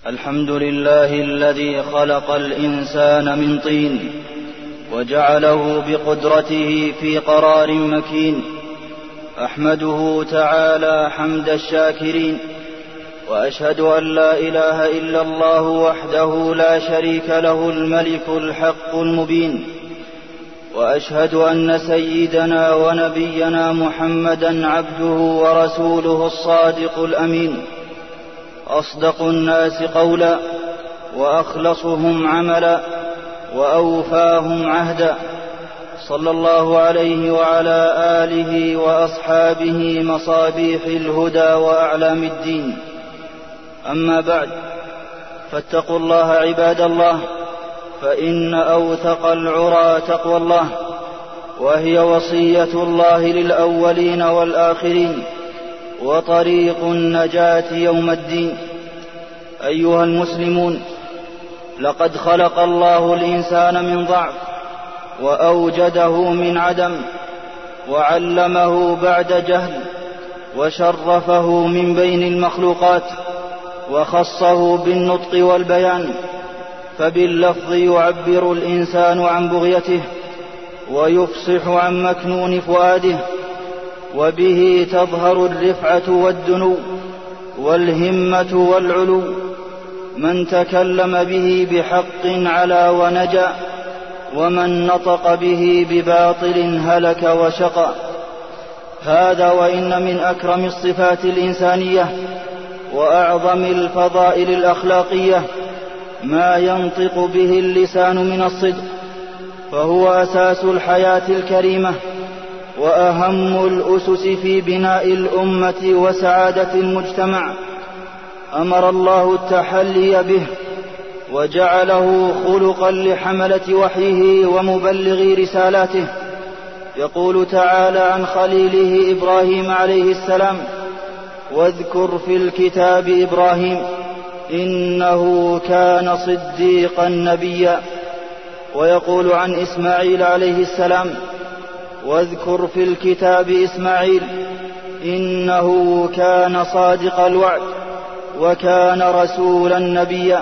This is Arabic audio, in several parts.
الحمد لله الذي خلق الإنسان من طين وجعله بقدرته في قرار مكين. أحمده تعالى حمد الشاكرين، وأشهد أن لا إله إلا الله وحده لا شريك له الملك الحق المبين، وأشهد أن سيدنا ونبينا محمدا عبده ورسوله الصادق الأمين، أصدق الناس قولا وأخلصهم عملا وأوفاهم عهدا، صلى الله عليه وعلى آله وأصحابه مصابيح الهدى وأعلام الدين. أما بعد، فاتقوا الله عباد الله، فإن أوثق العرى تقوى الله، وهي وصية الله للأولين والآخرين وطريق النجاة يوم الدين. أيها المسلمون، لقد خلق الله الإنسان من ضعف وأوجده من عدم، وعلمه بعد جهل، وشرفه من بين المخلوقات، وخصه بالنطق والبيان، فباللفظ يعبر الإنسان عن بغيته ويفصح عن مكنون فؤاده، وبه تظهر الرفعة والدنو والهمة والعلو. من تكلم به بحق علا ونجا، ومن نطق به بباطل هلك وشقى. هذا وإن من أكرم الصفات الإنسانية وأعظم الفضائل الأخلاقية ما ينطق به اللسان من الصدق، فهو أساس الحياة الكريمة وأهم الأسس في بناء الأمة وسعادة المجتمع. أمر الله التحلي به وجعله خلقا لحملة وحيه ومبلغي رسالاته. يقول تعالى عن خليله إبراهيم عليه السلام: واذكر في الكتاب إبراهيم إنه كان صديقا نبيا. ويقول عن إسماعيل عليه السلام: واذكر في الكتاب إسماعيل إنه كان صادق الوعد وكان رسولا نبيا.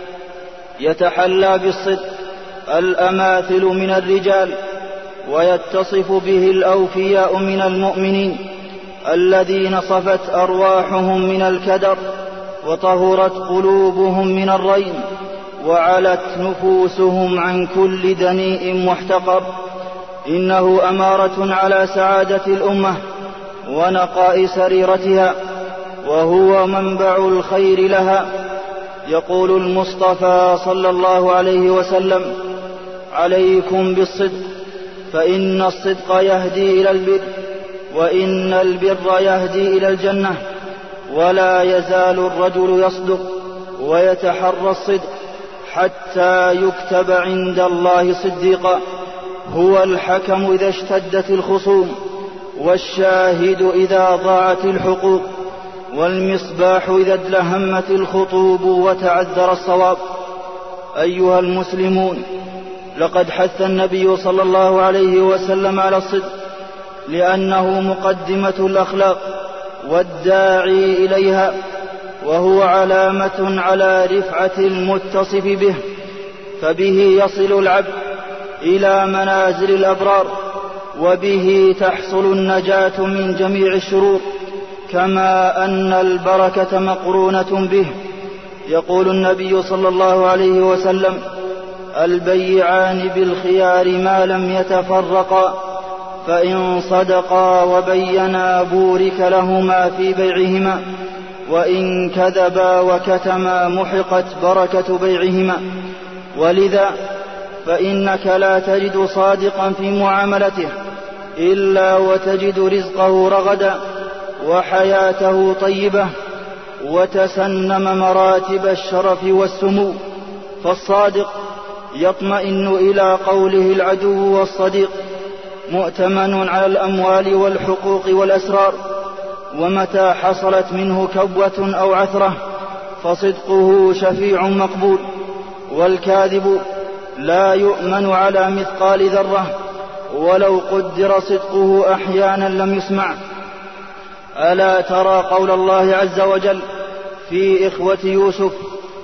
يتحلى بالصدق الأماثل من الرجال، ويتصف به الأوفياء من المؤمنين الذين صفت أرواحهم من الكدر، وطهرت قلوبهم من الرين، وعلت نفوسهم عن كل دنيء محتقر. إنه أمارة على سعادة الأمة ونقاء سريرتها، وهو منبع الخير لها. يقول المصطفى صلى الله عليه وسلم: عليكم بالصدق، فإن الصدق يهدي إلى البر، وإن البر يهدي إلى الجنة. ولا يزال الرجل يصدق ويتحرى الصدق حتى يكتب عند الله صديقا. هو الحكم إذا اشتدت الخصوم، والشاهد إذا ضاعت الحقوق، والمصباح إذا ادلهمت الخطوب وتعذر الصواب. أيها المسلمون، لقد حث النبي صلى الله عليه وسلم على الصدق، لأنه مقدمة الأخلاق والداعي إليها، وهو علامة على رفعة المتصف به، فبه يصل العبد إلى منازل الأبرار، وبه تحصل النجاة من جميع الشرور، كما أن البركة مقرونة به. يقول النبي صلى الله عليه وسلم: البيعان بالخيار ما لم يتفرقا، فإن صدقا وبينا بورك لهما في بيعهما، وإن كذبا وكتما محقت بركة بيعهما. ولذا فإنك لا تجد صادقا في معاملته إلا وتجد رزقه رغدا وحياته طيبة، وتسنم مراتب الشرف والسمو. فالصادق يطمئن إلى قوله العدو والصديق، مؤتمن على الأموال والحقوق والأسرار، ومتى حصلت منه كبوة أو عثرة فصدقه شفيع مقبول. والكاذب لا يؤمن على مثقال ذرة، ولو قدر صدقه أحيانا لم يسمع. ألا ترى قول الله عز وجل في إخوة يوسف: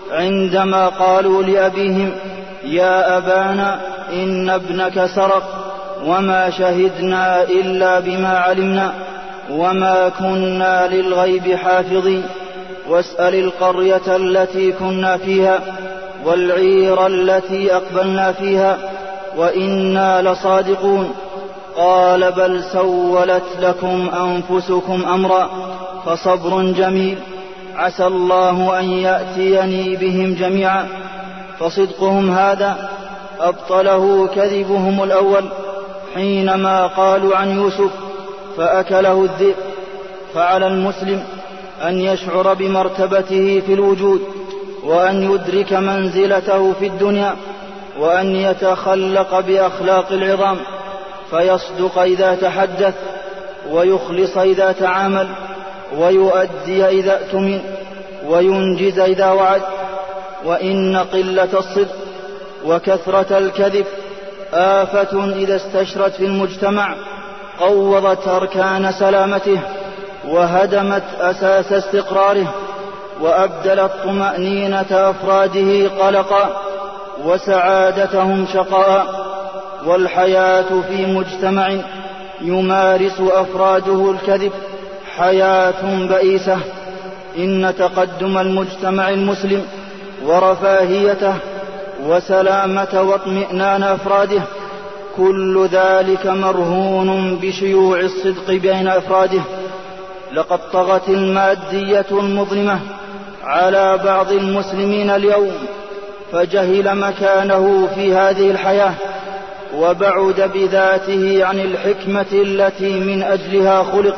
عندما قالوا لأبيهم: يا أبانا إن ابنك سرق وما شهدنا إلا بما علمنا وما كنا للغيب حافظين، واسأل القرية التي كنا فيها والعير التي أقبلنا فيها وإنا لصادقون. قال: بل سولت لكم أنفسكم أمرا فصبر جميل، عسى الله أن يأتيني بهم جميعا. فصدقهم هذا أبطله كذبهم الأول حينما قالوا عن يوسف فأكله الذئب. فعلى المسلم أن يشعر بمرتبته في الوجود، وأن يدرك منزلته في الدنيا، وأن يتخلق بأخلاق العظام، فيصدق إذا تحدث، ويخلص إذا تعامل، ويؤدي إذا اؤتمن، وينجز إذا وعد. وإن قلة الصدق وكثرة الكذب آفة إذا استشرت في المجتمع قوضت أركان سلامته، وهدمت أساس استقراره، وأبدلت طمأنينة أفراده قلقا، وسعادتهم شقاء. والحياة في مجتمع يمارس أفراده الكذب حياة بئيسة. إن تقدم المجتمع المسلم ورفاهيته وسلامة واطمئنان أفراده كل ذلك مرهون بشيوع الصدق بين أفراده. لقد طغت المادية المظلمة على بعض المسلمين اليوم، فجهل مكانه في هذه الحياة، وبعد بذاته عن الحكمة التي من أجلها خلق،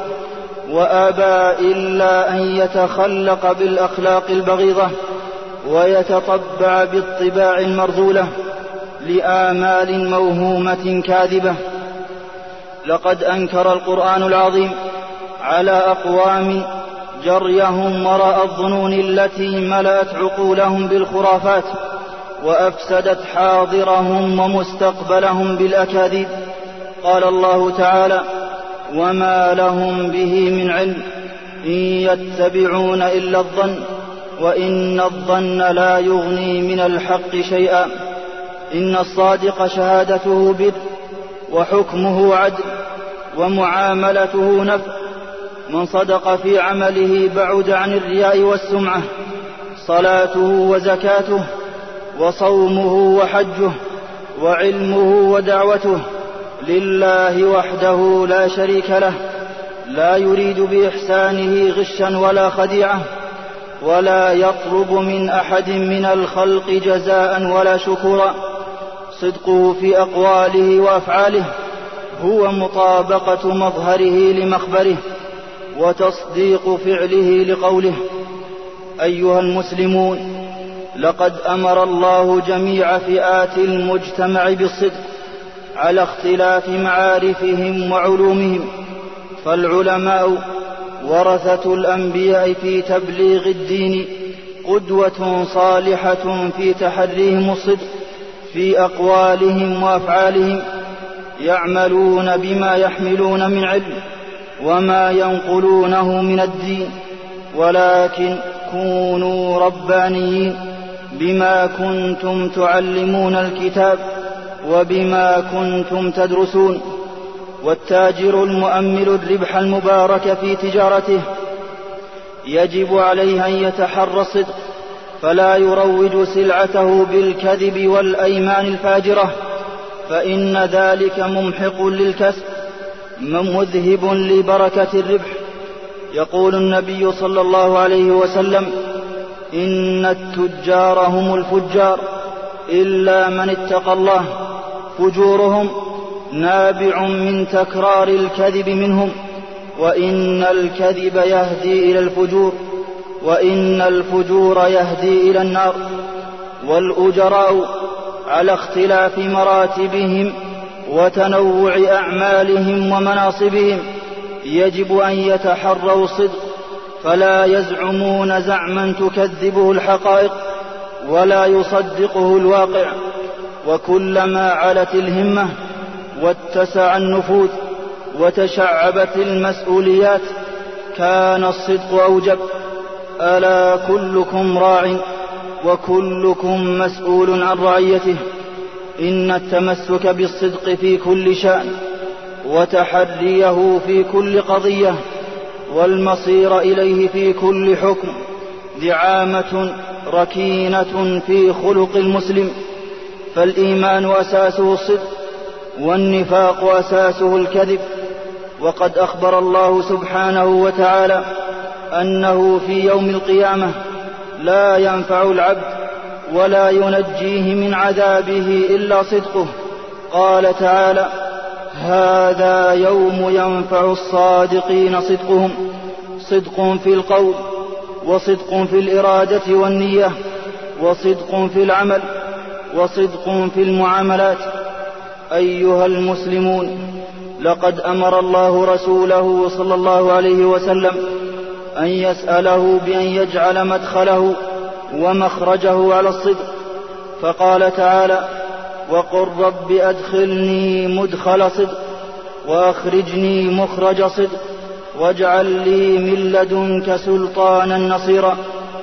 وأبى إلا أن يتخلق بالأخلاق البغيضة ويتطبع بالطباع المرذولة لآمال موهومة كاذبة. لقد أنكر القرآن العظيم على أقوام جريهم وراء الظنون التي ملأت عقولهم بالخرافات، وأفسدت حاضرهم ومستقبلهم بالأكاذيب. قال الله تعالى: وما لهم به من علم إن يتبعون إلا الظن وإن الظن لا يغني من الحق شيئا. إن الصادق شهادته بر، وحكمه عدل، ومعاملته نفع. من صدق في عمله بعد عن الرياء والسمعة. صلاته وزكاته وصومه وحجه وعلمه ودعوته لله وحده لا شريك له، لا يريد بإحسانه غشا ولا خديعة، ولا يطلب من أحد من الخلق جزاء ولا شكورا. صدقه في أقواله وأفعاله هو مطابقة مظهره لمخبره، وتصديق فعله لقوله. أيها المسلمون، لقد أمر الله جميع فئات المجتمع بالصدق على اختلاف معارفهم وعلومهم، فالعلماء ورثة الأنبياء في تبليغ الدين قدوة صالحة في تحريهم الصدق في أقوالهم وأفعالهم، يعملون بما يحملون من علم وما ينقلونه من الدين. ولكن كونوا ربانيين بما كنتم تعلمون الكتاب وبما كنتم تدرسون. والتاجر المؤمل الربح المبارك في تجارته يجب عليه أن يتحرى الصدق، فلا يروج سلعته بالكذب والأيمان الفاجرة، فإن ذلك ممحق للكسب مذهب لبركة الربح. يقول النبي صلى الله عليه وسلم: إن التجار هم الفجار إلا من اتقى الله. فجورهم نابع من تكرار الكذب منهم، وإن الكذب يهدي إلى الفجور، وإن الفجور يهدي إلى النار. والأجراء على اختلاف مراتبهم وتنوع أعمالهم ومناصبهم يجب أن يتحروا الصدق، فلا يزعمون زعما تكذبه الحقائق ولا يصدقه الواقع. وكلما علت الهمة واتسع النفوذ وتشعبت المسؤوليات كان الصدق أوجب. ألا كلكم راع وكلكم مسؤول عن رعيته. إن التمسك بالصدق في كل شأن وتحريه في كل قضية والمصير إليه في كل حكم دعامة ركينة في خلق المسلم. فالإيمان أساسه الصدق والنفاق أساسه الكذب. وقد أخبر الله سبحانه وتعالى أنه في يوم القيامة لا ينفع العبد ولا ينجيه من عذابه إلا صدقه. قال تعالى: هذا يوم ينفع الصادقين صدقهم، صدق في القول وصدق في الإرادة والنية وصدق في العمل وصدق في المعاملات. أيها المسلمون، لقد أمر الله رسوله صلى الله عليه وسلم أن يسأله بأن يجعل مدخله ومخرجه على الصدق، فقال تعالى: وقل رب أدخلني مدخل صدق وأخرجني مخرج صدق واجعل لي من لدنك سلطانا نصيرا.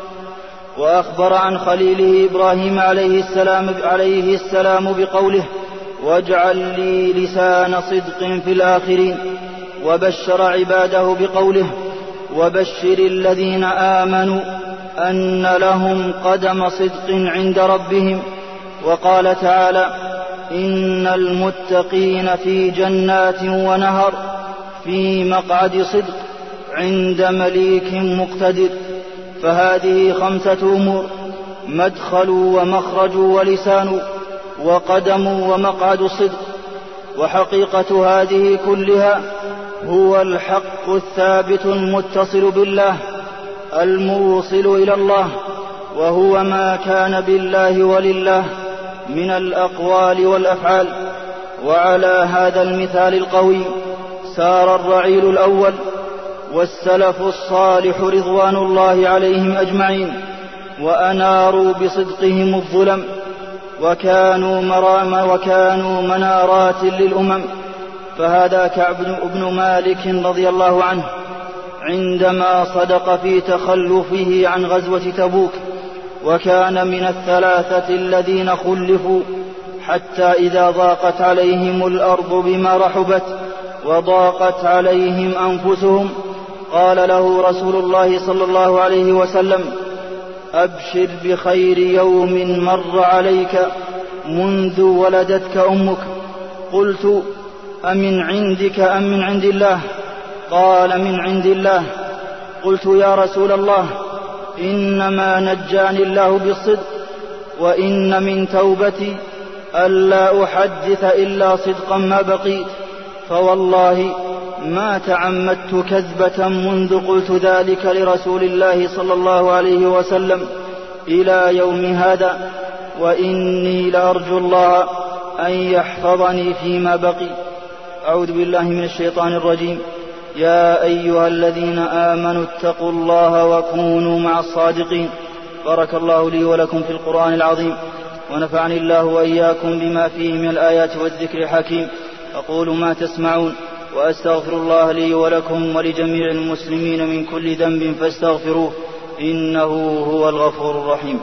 وأخبر عن خليله إبراهيم عليه السلام بقوله: واجعل لي لسان صدق في الآخرين. وبشر عباده بقوله: وبشر الذين آمنوا أن لهم قدم صدق عند ربهم. وقال تعالى: إن المتقين في جنات ونهر في مقعد صدق عند مليك مقتدر. فهذه 5 أمور: مدخل ومخرج ولسان وقدم ومقعد الصدق. وحقيقة هذه كلها هو الحق الثابت المتصل بالله الموصل إلى الله، وهو ما كان بالله ولله من الأقوال والأفعال. وعلى هذا المثال القوي سار الرعيل الأول والسلف الصالح رضوان الله عليهم أجمعين، وأناروا بصدقهم الظلم، وكانوا منارات للأمم. فهذا كعب بن مالك رضي الله عنه عندما صدق في تخلفه عن غزوة تبوك، وكان من 3 الذين خلفوا حتى إذا ضاقت عليهم الأرض بما رحبت وضاقت عليهم أنفسهم قال له رسول الله صلى الله عليه وسلم: أبشر بخير يوم مر عليك منذ ولدتك أمك. قلت: أمن عندك أم من عند الله؟ قال: من عند الله. قلت: يا رسول الله، إنما نجاني الله بالصدق، وإن من توبتي ألا أحدث إلا صدقا ما بقيت، فوالله ما تعمدت كذبة منذ قلت ذلك لرسول الله صلى الله عليه وسلم إلى يوم هذا، وإني لأرجو الله أن يحفظني فيما بقي. أعوذ بالله من الشيطان الرجيم. يا أيها الذين آمنوا اتقوا الله وكونوا مع الصادقين. بارك الله لي ولكم في القرآن العظيم، ونفعني الله وإياكم بما فيه من الآيات والذكر الحكيم. أقول ما تسمعون، وأستغفر الله لي ولكم ولجميع المسلمين من كل ذنب فاستغفروه، إنه هو الغفور الرحيم.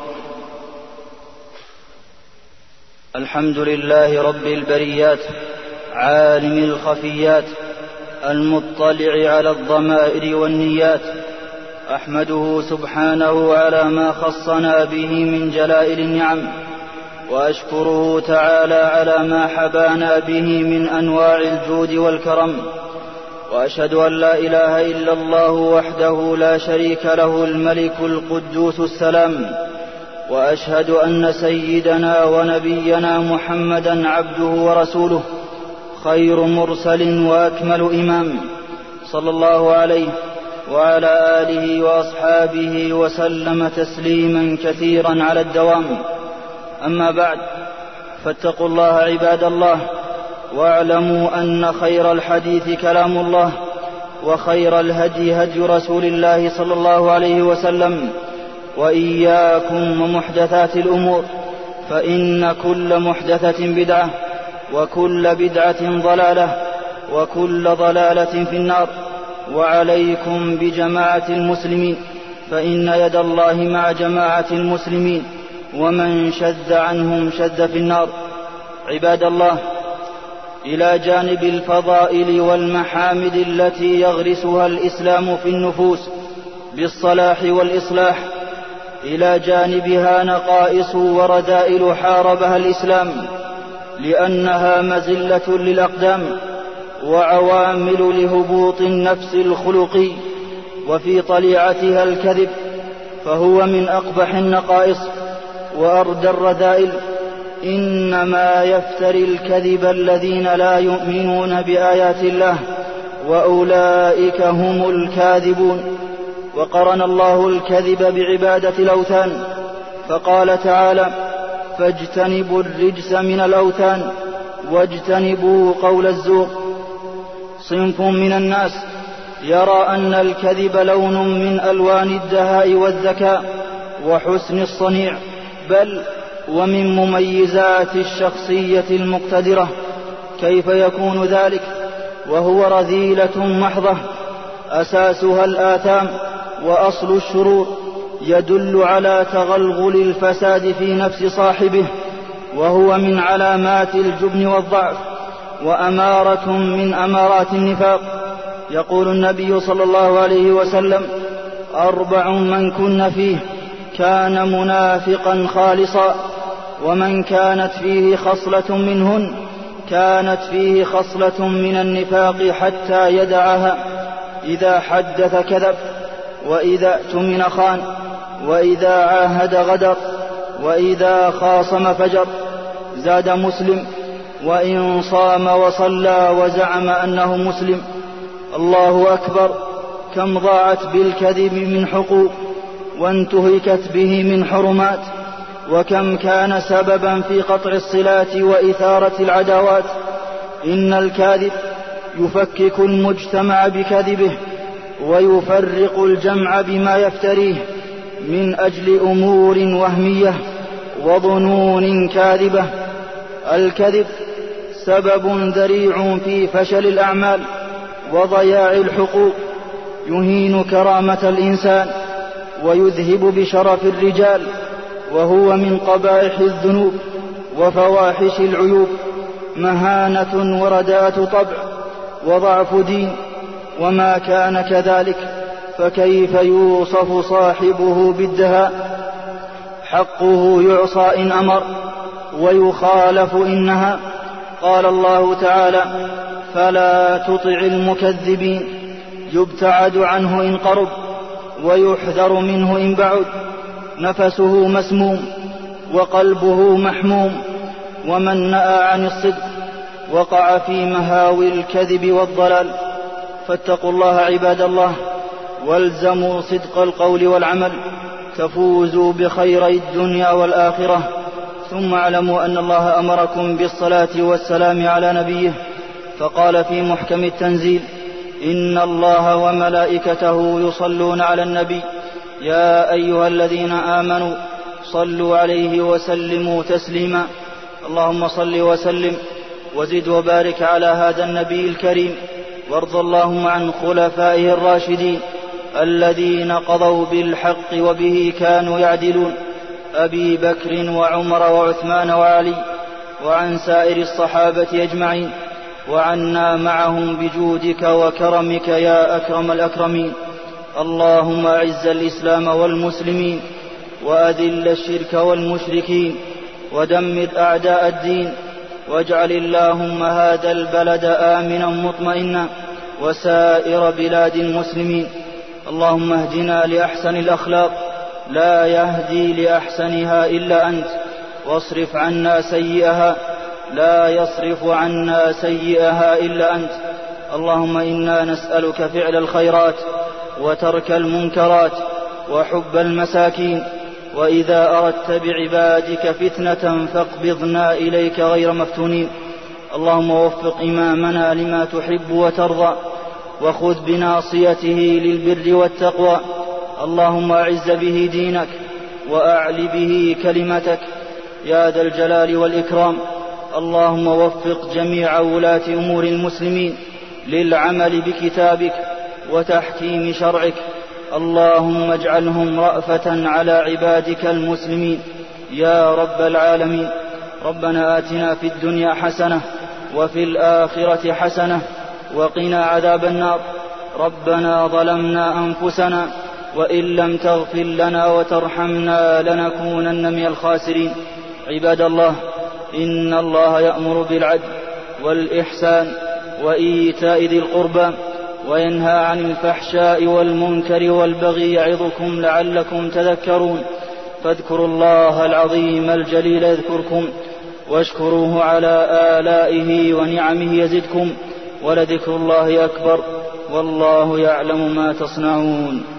الحمد لله رب البريات، عالم الخفيات، المطلع على الضمائر والنيات. أحمده سبحانه على ما خصنا به من جلائل النعم، وأشكره تعالى على ما حبانا به من أنواع الجود والكرم. وأشهد أن لا إله إلا الله وحده لا شريك له الملك القدوس السلام. وأشهد أن سيدنا ونبينا محمدا عبده ورسوله، خير مرسل وأكمل إمام، صلى الله عليه وعلى آله وأصحابه وسلم تسليما كثيرا على الدوام. أما بعد، فاتقوا الله عباد الله، واعلموا أن خير الحديث كلام الله، وخير الهدي هدي رسول الله صلى الله عليه وسلم. وإياكم ومحدثات الأمور، فإن كل محدثة بدعة، وكل بدعة ضلالة، وكل ضلالة في النار. وعليكم بجماعة المسلمين، فإن يد الله مع جماعة المسلمين، ومن شذ عنهم شذ في النار. عباد الله، إلى جانب الفضائل والمحامد التي يغرسها الإسلام في النفوس بالصلاح والإصلاح، إلى جانبها نقائص ورذائل حاربها الإسلام لأنها مزلة للأقدام وعوامل لهبوط النفس الخلقي، وفي طليعتها الكذب، فهو من أقبح النقائص وأردى الرذائل. إنما يفتري الكذب الذين لا يؤمنون بآيات الله، وأولئك هم الكاذبون. وقرن الله الكذب بعبادة الأوثان، فقال تعالى: فاجتنبوا الرجس من الأوثان واجتنبوا قول الزور. صنف من الناس يرى أن الكذب لون من ألوان الدهاء والذكاء وحسن الصنيع، بل ومن مميزات الشخصية المقتدرة. كيف يكون ذلك وهو رذيلة محضة أساسها الآثام وأصل الشرور، يدل على تغلغل الفساد في نفس صاحبه، وهو من علامات الجبن والضعف وأمارة من أمارات النفاق. يقول النبي صلى الله عليه وسلم: 4 من كن فيه كان منافقا خالصا، ومن كانت فيه خصلة منهن كانت فيه خصلة من النفاق حتى يدعها: إذا حدث كذب، وإذا اؤتمن خان، وإذا عاهد غدر، وإذا خاصم فجر. زاد مسلم: وإن صام وصلى وزعم أنه مسلم. الله أكبر، كم ضاعت بالكذب من حقوق وانتهكت به من حرمات، وكم كان سببا في قطع الصلات وإثارة العداوات. إن الكاذب يفكك المجتمع بكذبه ويفرق الجمع بما يفتريه من أجل أمور وهمية وظنون كاذبة. الكذب سبب ذريع في فشل الأعمال وضياع الحقوق، يهين كرامة الإنسان ويذهب بشرف الرجال، وهو من قبائح الذنوب وفواحش العيوب، مهانة ورداءة طبع وضعف دين. وما كان كذلك فكيف يوصف صاحبه بالدهاء؟ حقه يعصى إن أمر ويخالف إن نهى. قال الله تعالى: فلا تطع المكذبين، يبتعد عنه إن قرب ويحذر منه إن بعد. نفسه مسموم وقلبه محموم، ومن نأى عن الصدق وقع في مهاوي الكذب والضلال. فاتقوا الله عباد الله، والزموا صدق القول والعمل، تفوزوا بخيري الدنيا والآخرة. ثم اعلموا أن الله أمركم بالصلاة والسلام على نبيه، فقال في محكم التنزيل: إن الله وملائكته يصلون على النبي، يا أيها الذين آمنوا صلوا عليه وسلموا تسليما. اللهم صل وسلم وزد وبارك على هذا النبي الكريم، وارض اللهم عن خلفائه الراشدين الذين قضوا بالحق وبه كانوا يعدلون، أبي بكر وعمر وعثمان وعلي، وعن سائر الصحابة أجمعين، وعنا معهم بجودك وكرمك يا أكرم الأكرمين. اللهم أعز الإسلام والمسلمين، وأذل الشرك والمشركين، ودمر أعداء الدين، واجعل اللهم هذا البلد آمنا مطمئنا وسائر بلاد المسلمين. اللهم اهدنا لأحسن الأخلاق، لا يهدي لأحسنها إلا أنت، واصرف عنا سيئها، لا يصرف عنا سيئها إلا أنت. اللهم إنا نسألك فعل الخيرات وترك المنكرات وحب المساكين، وإذا أردت بعبادك فتنة فاقبضنا إليك غير مفتونين. اللهم وفق إمامنا لما تحب وترضى، وخذ بناصيته للبر والتقوى. اللهم أعز به دينك وأعل به كلمتك يا ذا الجلال والإكرام. اللهم وفق جميع ولاة أمور المسلمين للعمل بكتابك وتحكيم شرعك. اللهم اجعلهم رأفة على عبادك المسلمين. يا رب العالمين. ربنا آتنا في الدنيا حسنة وفي الآخرة حسنة وقنا عذاب النار. ربنا ظلمنا أنفسنا وإن لم تغفر لنا وترحمنا لنكونن من الخاسرين. عباد الله، إن الله يأمر بالعدل والإحسان وإيتاء ذي القربى وينهى عن الفحشاء والمنكر والبغي يعظكم لعلكم تذكرون. فاذكروا الله العظيم الجليل يذكركم واشكروه على آلائه ونعمه يزدكم ولذكر الله أكبر والله يعلم ما تصنعون.